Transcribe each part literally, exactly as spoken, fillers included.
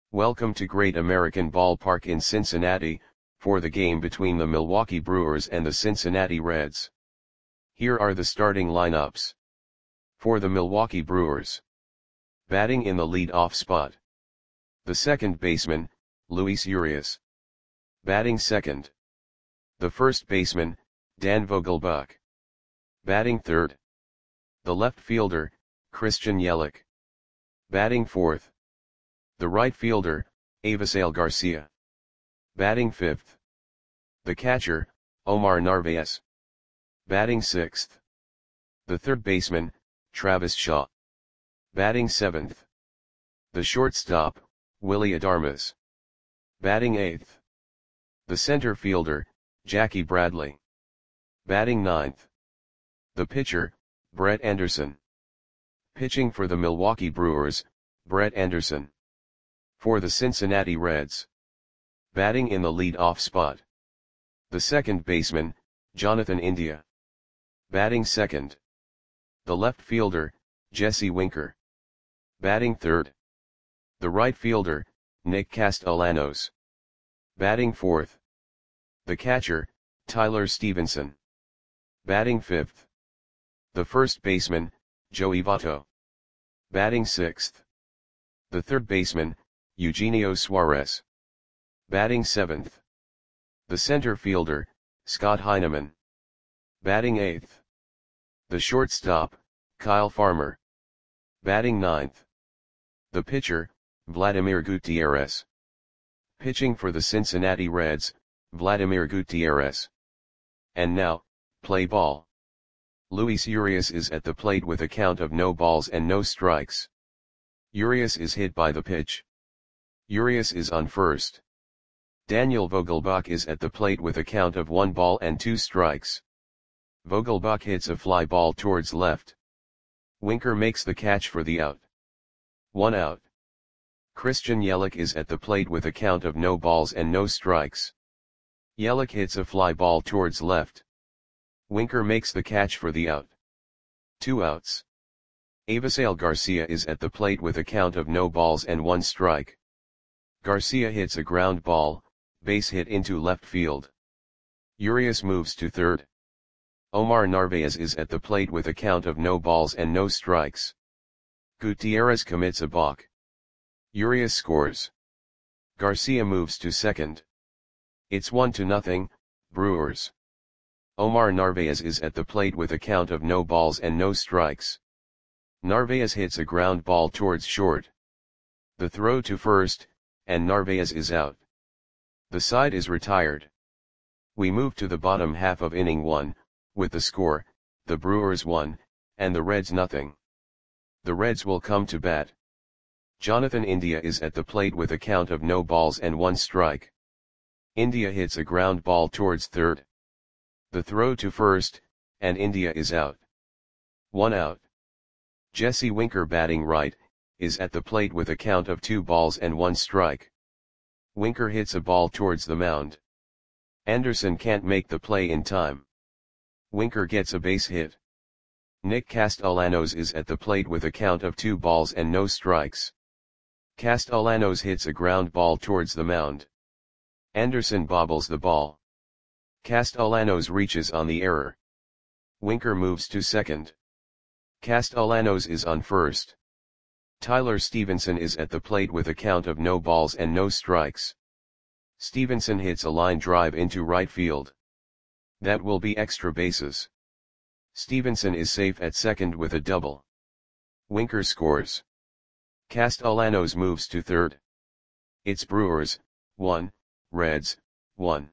Welcome to Great American Ballpark in Cincinnati, for the game between the Milwaukee Brewers and the Cincinnati Reds. Here are the starting lineups. For the Milwaukee Brewers. Batting in the lead-off spot. The second baseman, Luis Urias. Batting second. The first baseman, Dan Vogelbach. Batting third. The left fielder, Christian Yelich. Batting fourth. The right fielder, Avisail Garcia. Batting fifth. The catcher, Omar Narvaez. Batting sixth. The third baseman, Travis Shaw. Batting seventh. The shortstop, Willy Adames. Batting eighth. The center fielder, Jackie Bradley. Batting ninth. The pitcher, Brett Anderson. Pitching for the Milwaukee Brewers, Brett Anderson. For the Cincinnati Reds. Batting in the lead-off spot. The second baseman, Jonathan India. Batting second. The left fielder, Jesse Winker. Batting third. The right fielder, Nick Castellanos. Batting fourth. The catcher, Tyler Stevenson. Batting fifth. The first baseman, Joey Votto. Batting sixth. The third baseman, Eugenio Suarez. Batting seventh. The center fielder, Scott Heineman. Batting eighth. The shortstop, Kyle Farmer. Batting ninth. The pitcher, Vladimir Gutierrez. Pitching for the Cincinnati Reds, Vladimir Gutierrez. And now, play ball. Luis Urias is at the plate with a count of no balls and no strikes. Urias is hit by the pitch. Urias is on first. Daniel Vogelbach is at the plate with a count of one ball and two strikes. Vogelbach hits a fly ball towards left. Winker makes the catch for the out. One out. Christian Yelich is at the plate with a count of no balls and no strikes. Yelich hits a fly ball towards left. Winker makes the catch for the out. Two outs. Avisail Garcia is at the plate with a count of no balls and one strike. Garcia hits a ground ball, base hit into left field. Urias moves to third. Omar Narvaez is at the plate with a count of no balls and no strikes. Gutierrez commits a balk. Urias scores. Garcia moves to second. It's one to nothing, Brewers. Omar Narvaez is at the plate with a count of no balls and no strikes. Narvaez hits a ground ball towards short. The throw to first, and Narvaez is out. The side is retired. We move to the bottom half of inning one, with the score, the Brewers one, and the Reds nothing. The Reds will come to bat. Jonathan India is at the plate with a count of no balls and one strike. India hits a ground ball towards third. The throw to first, and India is out. One out. Jesse Winker, batting right, is at the plate with a count of two balls and one strike. Winker hits a ball towards the mound. Anderson can't make the play in time. Winker gets a base hit. Nick Castellanos is at the plate with a count of two balls and no strikes. Castellanos hits a ground ball towards the mound. Anderson bobbles the ball. Castellanos reaches on the error. Winker moves to second. Castellanos is on first. Tyler Stevenson is at the plate with a count of no balls and no strikes. Stevenson hits a line drive into right field. That will be extra bases. Stevenson is safe at second with a double. Winker scores. Castellanos moves to third. It's Brewers, one, Reds, one.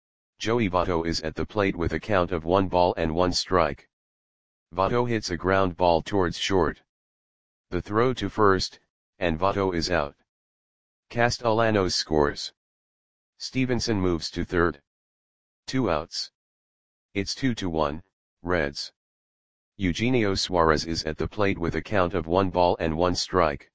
Joey Votto is at the plate with a count of one ball and one strike. Votto hits a ground ball towards short. The throw to first, and Votto is out. Castellanos scores. Stevenson moves to third. Two outs. It's two to one, Reds. Eugenio Suarez is at the plate with a count of one ball and one strike.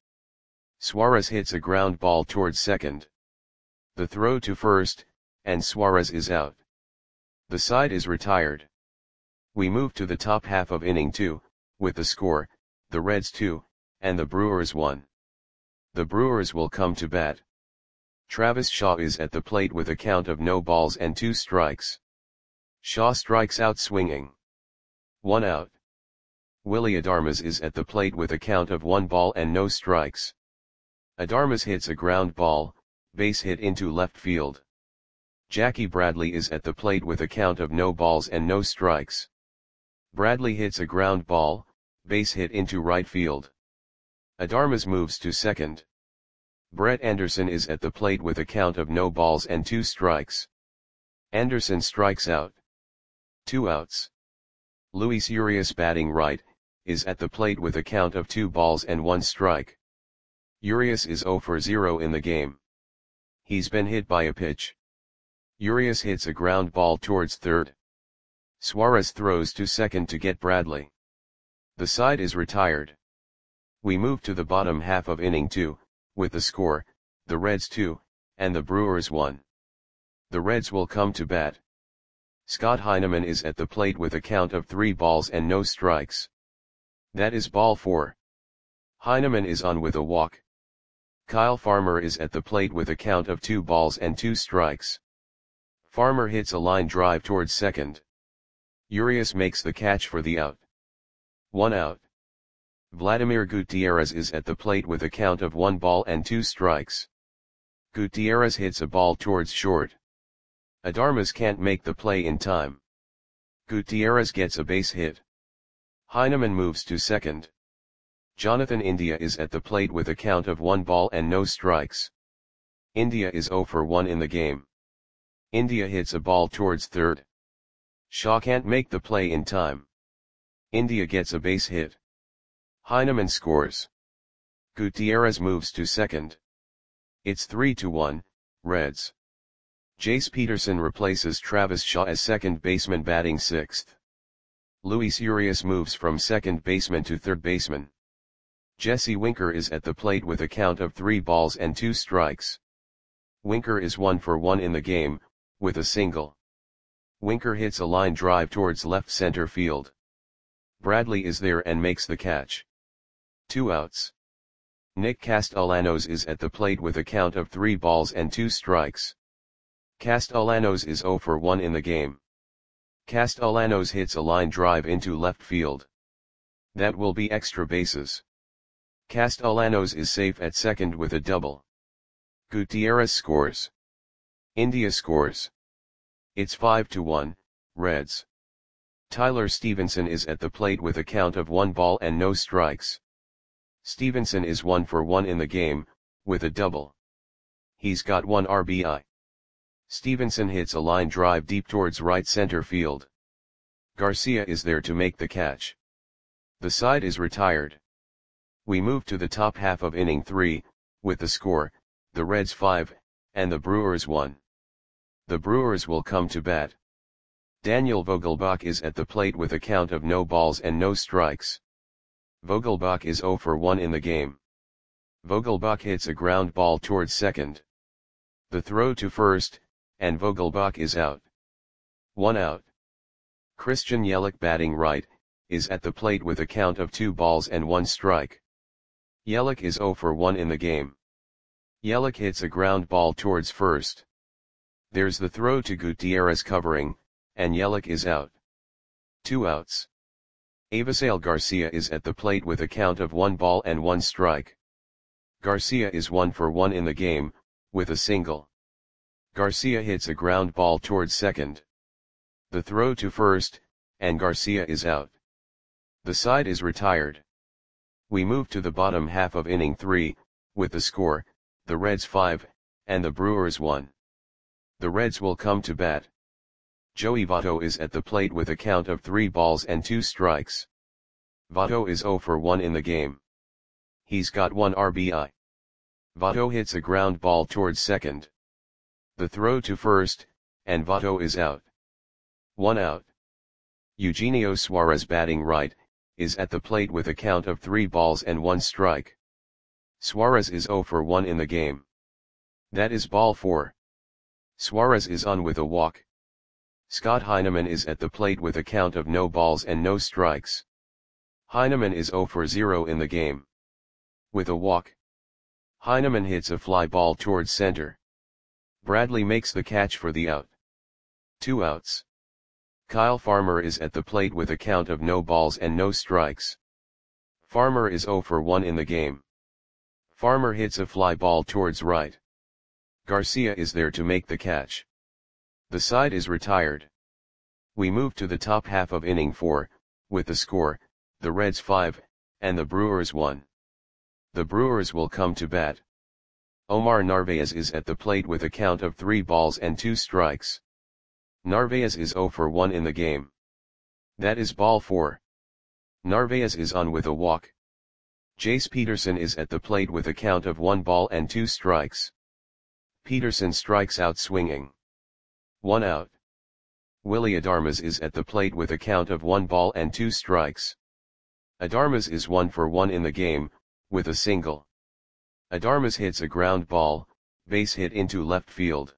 Suarez hits a ground ball towards second. The throw to first, and Suarez is out. The side is retired. We move to the top half of inning two, with the score, the Reds two, and the Brewers one. The Brewers will come to bat. Travis Shaw is at the plate with a count of no balls and two strikes. Shaw strikes out swinging. One out. Willy Adames is at the plate with a count of one ball and no strikes. Adames hits a ground ball, base hit into left field. Jackie Bradley is at the plate with a count of no balls and no strikes. Bradley hits a ground ball, base hit into right field. Adames moves to second. Brett Anderson is at the plate with a count of no balls and two strikes. Anderson strikes out. Two outs. Luis Urias, batting right, is at the plate with a count of two balls and one strike. Urias is zero for zero in the game. He's been hit by a pitch. Urias hits a ground ball towards third. Suarez throws to second to get Bradley. The side is retired. We move to the bottom half of inning two, with the score, the Reds two, and the Brewers one. The Reds will come to bat. Scott Heineman is at the plate with a count of three balls and no strikes. That is ball four. Heineman is on with a walk. Kyle Farmer is at the plate with a count of two balls and two strikes. Farmer hits a line drive towards second. Urias makes the catch for the out. One out. Vladimir Gutierrez is at the plate with a count of one ball and two strikes. Gutierrez hits a ball towards short. Adames can't make the play in time. Gutierrez gets a base hit. Heineman moves to second. Jonathan India is at the plate with a count of one ball and no strikes. India is zero for one in the game. India hits a ball towards third. Shaw can't make the play in time. India gets a base hit. Heineman scores. Gutierrez moves to second. It's three to one, Reds. Jace Peterson replaces Travis Shaw as second baseman, batting sixth. Luis Urias moves from second baseman to third baseman. Jesse Winker is at the plate with a count of three balls and two strikes. Winker is one for one in the game, with a single. Winker hits a line drive towards left center field. Bradley is there and makes the catch. Two outs. Nick Castellanos is at the plate with a count of three balls and two strikes. Castellanos is zero for one in the game. Castellanos hits a line drive into left field. That will be extra bases. Castellanos is safe at second with a double. Gutierrez scores. India scores. It's five to one, Reds. Tyler Stevenson is at the plate with a count of one ball and no strikes. Stevenson is one for one in the game, with a double. He's got one R B I. Stevenson hits a line drive deep towards right center field. Garcia is there to make the catch. The side is retired. We move to the top half of inning three, with the score, the Reds five, and the Brewers one. The Brewers will come to bat. Daniel Vogelbach is at the plate with a count of no balls and no strikes. Vogelbach is zero for one in the game. Vogelbach hits a ground ball towards second. The throw to first, and Vogelbach is out. One out. Christian Yelich, batting right, is at the plate with a count of two balls and one strike. Yelich is zero for one in the game. Yelich hits a ground ball towards first. There's the throw to Gutierrez covering, and Yelich is out. Two outs. Avisail Garcia is at the plate with a count of one ball and one strike. Garcia is one for one in the game, with a single. Garcia hits a ground ball towards second. The throw to first, and Garcia is out. The side is retired. We move to the bottom half of inning three, with the score, the Reds five, and the Brewers one. The Reds will come to bat. Joey Votto is at the plate with a count of three balls and two strikes. Votto is zero for one in the game. He's got one R B I. Votto hits a ground ball towards second. The throw to first, and Votto is out. One out. Eugenio Suarez, batting right, is at the plate with a count of three balls and one strike. Suarez is zero for one in the game. That is ball four. Suarez is on with a walk. Scott Heineman is at the plate with a count of no balls and no strikes. Heineman is zero for zero in the game. With a walk. Heineman hits a fly ball towards center. Bradley makes the catch for the out. Two outs. Kyle Farmer is at the plate with a count of no balls and no strikes. Farmer is oh for one in the game. Farmer hits a fly ball towards right. Garcia is there to make the catch. The side is retired. We move to the top half of inning four, with the score, the Reds five, and the Brewers one. The Brewers will come to bat. Omar Narvaez is at the plate with a count of three balls and two strikes. Narvaez is oh for one in the game. That is ball four. Narvaez is on with a walk. Jace Peterson is at the plate with a count of one ball and two strikes. Peterson strikes out swinging. One out. Willy Adames is at the plate with a count of one ball and two strikes. Adames is one for one in the game, with a single. Adames hits a ground ball, base hit into left field.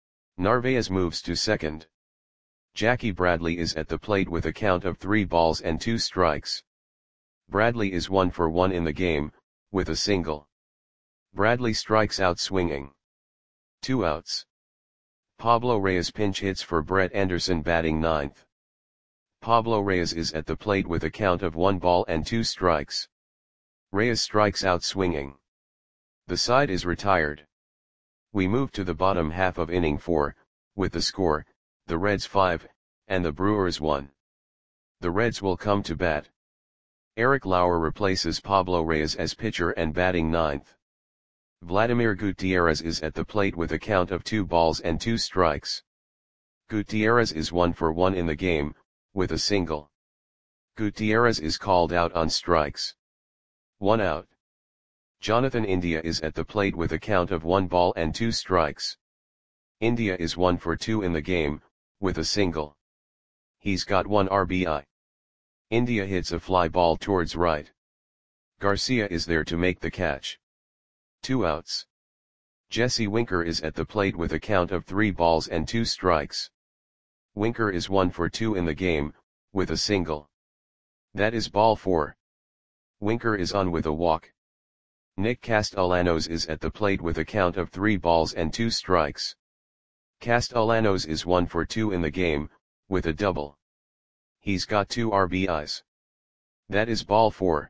Narvaez moves to second. Jackie Bradley is at the plate with a count of three balls and two strikes. Bradley is one for one in the game, with a single. Bradley strikes out swinging. Two outs. Pablo Reyes pinch hits for Brett Anderson batting ninth. Pablo Reyes is at the plate with a count of one ball and two strikes. Reyes strikes out swinging. The side is retired. We move to the bottom half of inning four, with the score, the Reds five, and the Brewers one. The Reds will come to bat. Eric Lauer replaces Pablo Reyes as pitcher and batting ninth. Vladimir Gutierrez is at the plate with a count of two balls and two strikes. Gutierrez is one for one in the game, with a single. Gutierrez is called out on strikes. One out. Jonathan India is at the plate with a count of one ball and two strikes. India is one for two in the game, with a single. He's got one R B I. India hits a fly ball towards right. Garcia is there to make the catch. Two outs. Jesse Winker is at the plate with a count of three balls and two strikes. Winker is one for two in the game, with a single. That is ball four. Winker is on with a walk. Nick Castellanos is at the plate with a count of three balls and two strikes. Castellanos is one for two in the game, with a double. He's got two R B Is. That is ball four.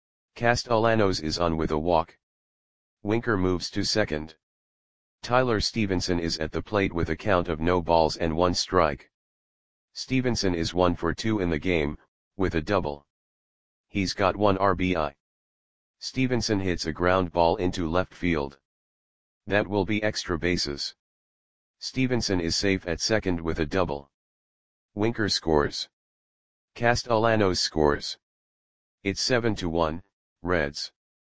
Castellanos is on with a walk. Winker moves to second. Tyler Stevenson is at the plate with a count of no balls and one strike. Stevenson is one for two in the game, with a double. He's got one R B I. Stevenson hits a ground ball into left field. That will be extra bases. Stevenson is safe at second with a double. Winker scores. Castellanos scores. It's seven to one, Reds.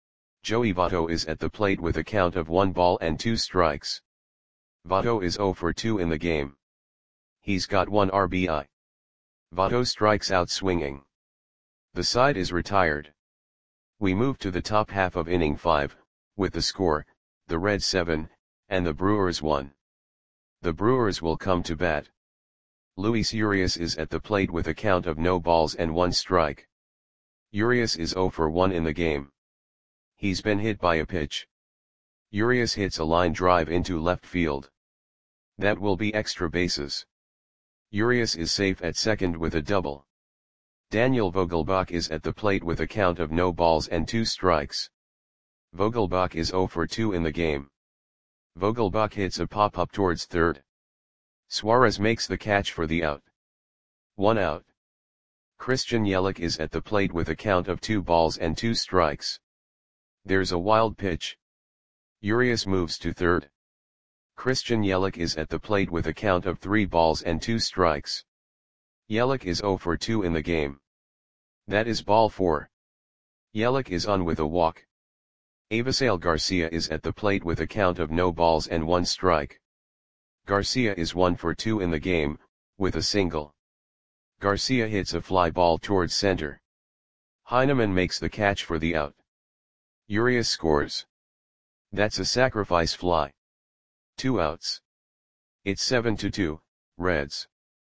Joey Votto is at the plate with a count of one ball and two strikes. Votto is oh for two in the game. He's got one R B I. Votto strikes out swinging. The side is retired. We move to the top half of inning five, with the score, the Reds seven, and the Brewers one. The Brewers will come to bat. Luis Urias is at the plate with a count of no balls and one strike. Urias is oh for one in the game. He's been hit by a pitch. Urias hits a line drive into left field. That will be extra bases. Urias is safe at second with a double. Daniel Vogelbach is at the plate with a count of no balls and two strikes. Vogelbach is oh for two in the game. Vogelbach hits a pop-up towards third. Suarez makes the catch for the out. One out. Christian Yelich is at the plate with a count of two balls and two strikes. There's a wild pitch. Urias moves to third. Christian Yelich is at the plate with a count of three balls and two strikes. Yelich is oh for two in the game. That is ball four. Yelich is on with a walk. Avisail Garcia is at the plate with a count of no balls and one strike. Garcia is one for two in the game, with a single. Garcia hits a fly ball towards center. Heineman makes the catch for the out. Urias scores. That's a sacrifice fly. Two outs. It's seven to two, Reds.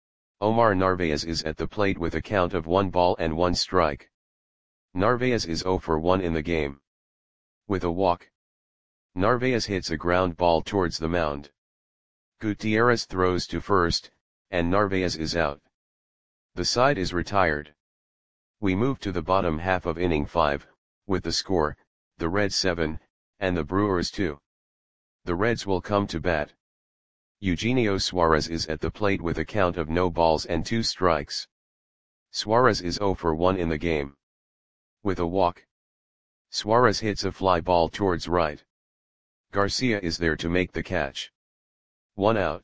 Omar Narvaez is at the plate with a count of one ball and one strike. Narvaez is oh for one in the game. With a walk. Narvaez hits a ground ball towards the mound. Gutierrez throws to first, and Narvaez is out. The side is retired. We move to the bottom half of inning five, with the score, the Reds seven, and the Brewers two. The Reds will come to bat. Eugenio Suarez is at the plate with a count of no balls and two strikes. Suarez is zero for one in the game. With a walk, Suarez hits a fly ball towards right. Garcia is there to make the catch. One out.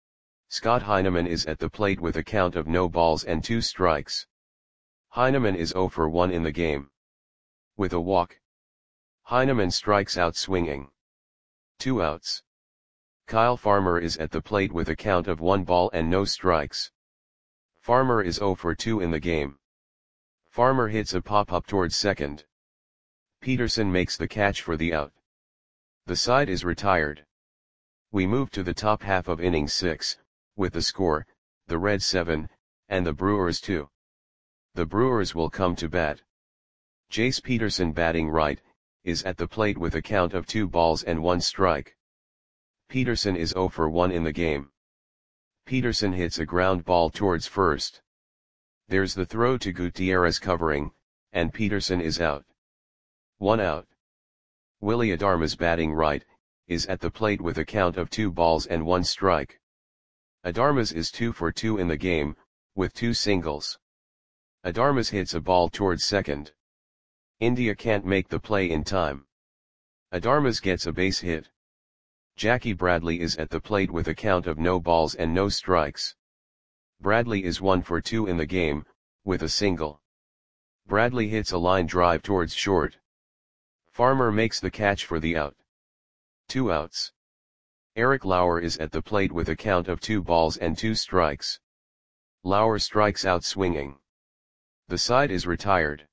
Scott Heineman is at the plate with a count of no balls and two strikes. Heineman is zero for one in the game. With a walk, Heineman strikes out swinging. Two outs. Kyle Farmer is at the plate with a count of one ball and no strikes. Farmer is zero for two in the game. Farmer hits a pop-up towards second. Peterson makes the catch for the out. The side is retired. We move to the top half of inning six, with the score, the Reds seven, and the Brewers two. The Brewers will come to bat. Jace Peterson, batting right, is at the plate with a count of two balls and one strike. Peterson is zero for one in the game. Peterson hits a ground ball towards first. There's the throw to Gutierrez covering, and Peterson is out. One out. Willy Adames, batting right, is at the plate with a count of two balls and one strike. Adames is two for two in the game, with two singles. Adames hits a ball towards second. India can't make the play in time. Adames gets a base hit. Jackie Bradley is at the plate with a count of no balls and no strikes. Bradley is one for two in the game, with a single. Bradley hits a line drive towards short. Farmer makes the catch for the out. Two outs. Eric Lauer is at the plate with a count of two balls and two strikes. Lauer strikes out swinging. The side is retired.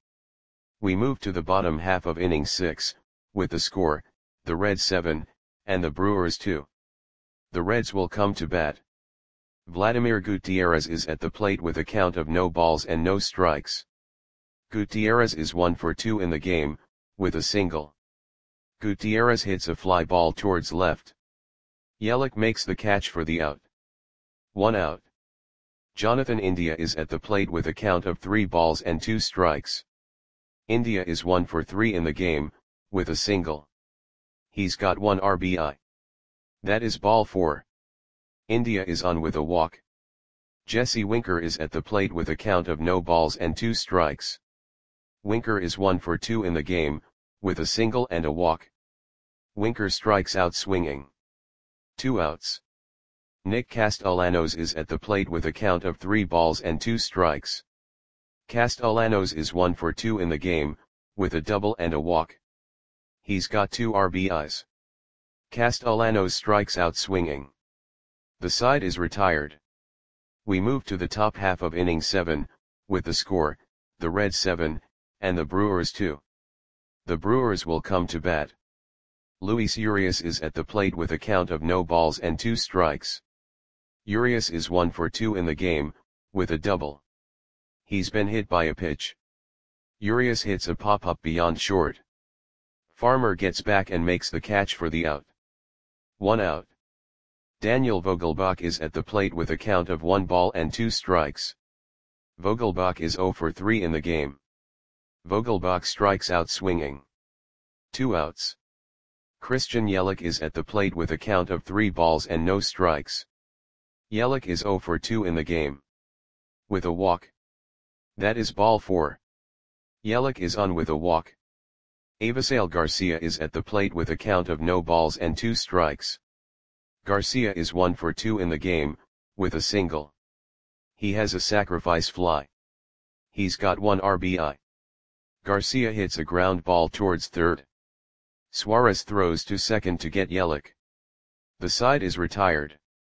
We move to the bottom half of inning six, with the score, the Reds seven, and the Brewers two. The Reds will come to bat. Vladimir Gutierrez is at the plate with a count of no balls and no strikes. Gutierrez is one for two in the game, with a single. Gutierrez hits a fly ball towards left. Yelich makes the catch for the out. One out. Jonathan India is at the plate with a count of three balls and two strikes. India is one for three in the game, with a single. He's got one R B I. That is ball four. India is on with a walk. Jesse Winker is at the plate with a count of no balls and two strikes. Winker is one for two in the game, with a single and a walk. Winker strikes out swinging. Two outs. Nick Castellanos is at the plate with a count of three balls and two strikes. Castellanos is one for two in the game, with a double and a walk. He's got two R B Is. Castellanos strikes out swinging. The side is retired. We move to the top half of inning seven, with the score, the Reds seven, and the Brewers two. The Brewers will come to bat. Luis Urias is at the plate with a count of no balls and two strikes. Urias is one for two in the game, with a double. He's been hit by a pitch. Urias hits a pop-up beyond short. Farmer gets back and makes the catch for the out. One out. Daniel Vogelbach is at the plate with a count of one ball and two strikes. Vogelbach is zero for three in the game. Vogelbach strikes out swinging. Two outs. Christian Yelich is at the plate with a count of three balls and no strikes. Yelich is zero for two in the game. With a walk. That is ball four. Yelich is on with a walk. Avisail Garcia is at the plate with a count of no balls and two strikes. Garcia is one for two in the game, with a single. He has a sacrifice fly. He's got one R B I. Garcia hits a ground ball towards third. Suarez throws to second to get Yelich. The side is retired.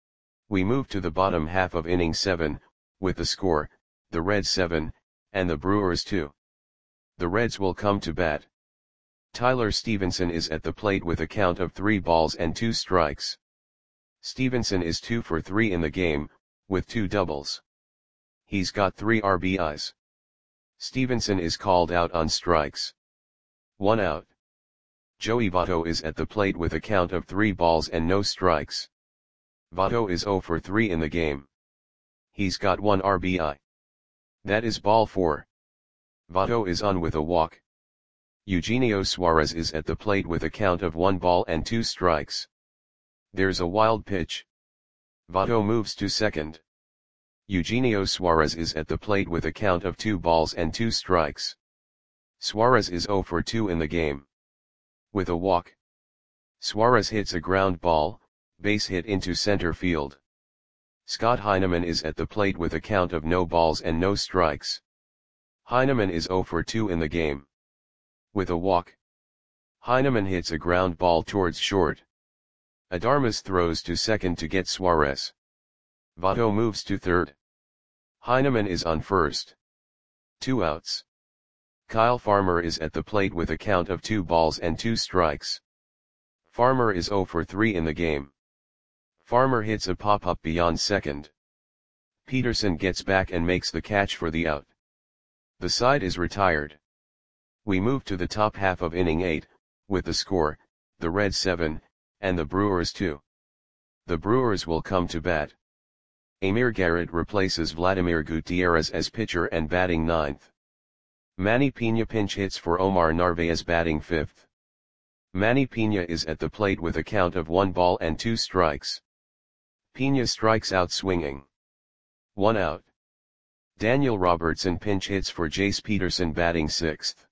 We move to the bottom half of inning seven, with the score, the Reds seven, and the Brewers two. The Reds will come to bat. Tyler Stevenson is at the plate with a count of three balls and two strikes. Stevenson is two for three in the game, with two doubles. He's got three R B Is. Stevenson is called out on strikes. One out. Joey Votto is at the plate with a count of three balls and no strikes. Votto is zero for three in the game. He's got one R B I. That is ball four. Votto is on with a walk. Eugenio Suarez is at the plate with a count of one ball and two strikes. There's a wild pitch. Votto moves to second. Eugenio Suarez is at the plate with a count of two balls and two strikes. Suarez is zero for two in the game. With a walk. Suarez hits a ground ball, base hit into center field. Scott Heineman is at the plate with a count of no balls and no strikes. Heineman is zero for two in the game. With a walk. Heineman hits a ground ball towards short. Adarmas throws to second to get Suarez. Votto moves to third. Heineman is on first. Two outs. Kyle Farmer is at the plate with a count of two balls and two strikes. Farmer is zero for three in the game. Farmer hits a pop-up beyond second. Peterson gets back and makes the catch for the out. The side is retired. We move to the top half of inning eight, with the score, the Reds seven, and the Brewers two. The Brewers will come to bat. Amir Garrett replaces Vladimir Gutierrez as pitcher and batting ninth. Manny Piña pinch hits for Omar Narvaez batting fifth. Manny Piña is at the plate with a count of one ball and two strikes. Piña strikes out swinging. One out. Daniel Robertson pinch hits for Jace Peterson batting sixth.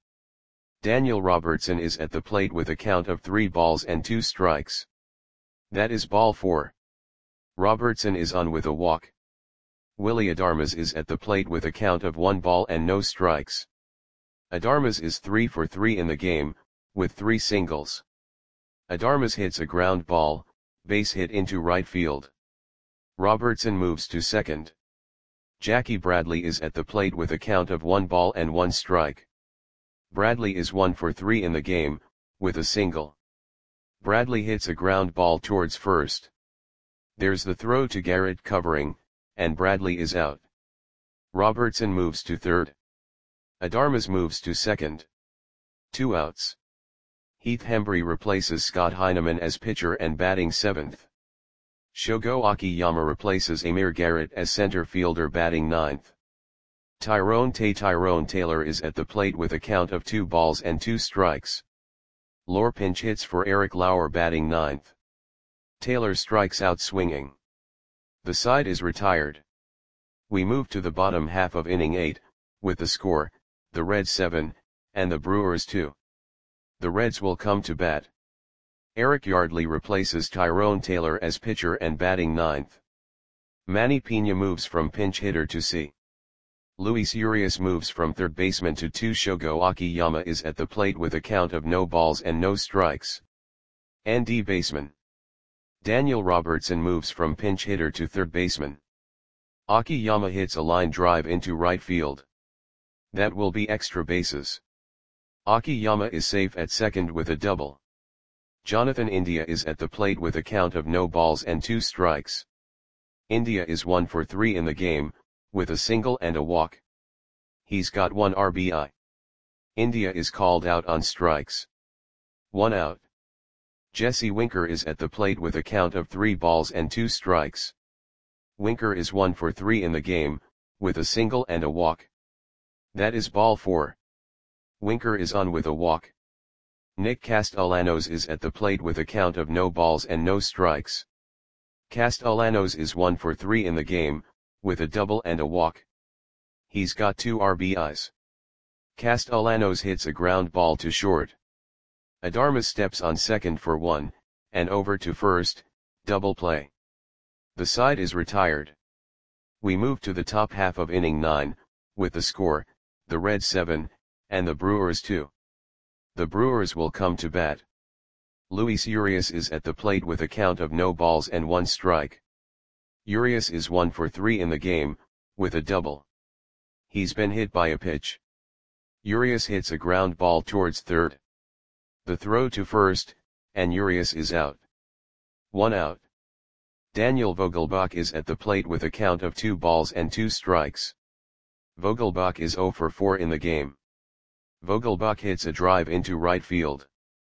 Daniel Robertson is at the plate with a count of three balls and two strikes. That is ball four. Robertson is on with a walk. Willy Adarmas is at the plate with a count of one ball and no strikes. Adarmas is three for three in the game, with three singles. Adarmas hits a ground ball, base hit into right field. Robertson moves to second. Jackie Bradley is at the plate with a count of one ball and one strike. Bradley is one for three in the game, with a single. Bradley hits a ground ball towards first. There's the throw to Garrett covering, and Bradley is out. Robertson moves to third. Adarmas moves to second. Two outs. Heath Hembree replaces Scott Heineman as pitcher and batting seventh. Shogo Akiyama replaces Amir Garrett as center fielder batting ninth. Tyrone Tay Tyrone Taylor is at the plate with a count of two balls and two strikes. Lore pinch hits for Eric Lauer batting ninth. Taylor strikes out swinging. The side is retired. We move to the bottom half of inning eight, with the score, the Reds seven, and the Brewers two. The Reds will come to bat. Eric Yardley replaces Tyrone Taylor as pitcher and batting ninth. Manny Piña moves from pinch hitter to C. Luis Urias moves from third baseman to two. Shogo Akiyama is at the plate with a count of no balls and no strikes. N D baseman. Daniel Robertson moves from pinch hitter to third baseman. Akiyama hits a line drive into right field. That will be extra bases. Akiyama is safe at second with a double. Jonathan India is at the plate with a count of no balls and two strikes. India is one for three in the game, with a single and a walk. He's got one R B I. India is called out on strikes. One out. Jesse Winker is at the plate with a count of three balls and two strikes. Winker is one for three in the game, with a single and a walk. That is ball four. Winker is on with a walk. Nick Castellanos is at the plate with a count of no balls and no strikes. Castellanos is one for three in the game, with a double and a walk. He's got two R B Is. Castellanos hits a ground ball to short. Adarmas steps on second for one, and over to first, double play. The side is retired. We move to the top half of inning nine, with the score, the Reds seven, and the Brewers two. The Brewers will come to bat. Luis Urias is at the plate with a count of no balls and one strike. Urias is one for three in the game, with a double. He's been hit by a pitch. Urias hits a ground ball towards third. The throw to first, and Urias is out. One out. Daniel Vogelbach is at the plate with a count of two balls and two strikes. Vogelbach is zero for four in the game. Vogelbach hits a drive into right field.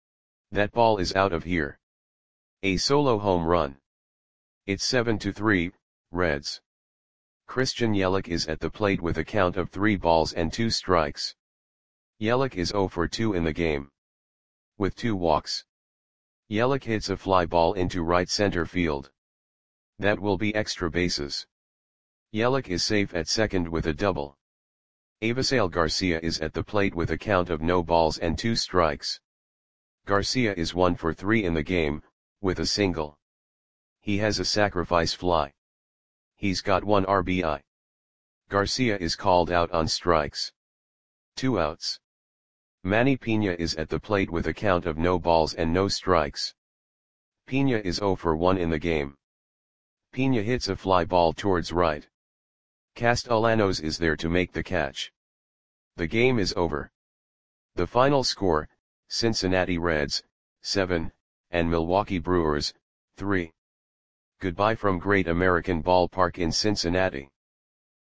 That ball is out of here. A solo home run. It's seven to three, Reds. Christian Yelich is at the plate with a count of three balls and two strikes. Yelich is zero for two in the game, with two walks. Yelich hits a fly ball into right center field. That will be extra bases. Yelich is safe at second with a double. Avisail Garcia is at the plate with a count of no balls and two strikes. Garcia is one for three in the game, with a single. He has a sacrifice fly. He's got one R B I. Garcia is called out on strikes. Two outs. Manny Pena is at the plate with a count of no balls and no strikes. Pena is zero for one in the game. Pena hits a fly ball towards right. Castellanos is there to make the catch. The game is over. The final score, Cincinnati Reds, seven, and Milwaukee Brewers, three. Goodbye from Great American Ballpark in Cincinnati.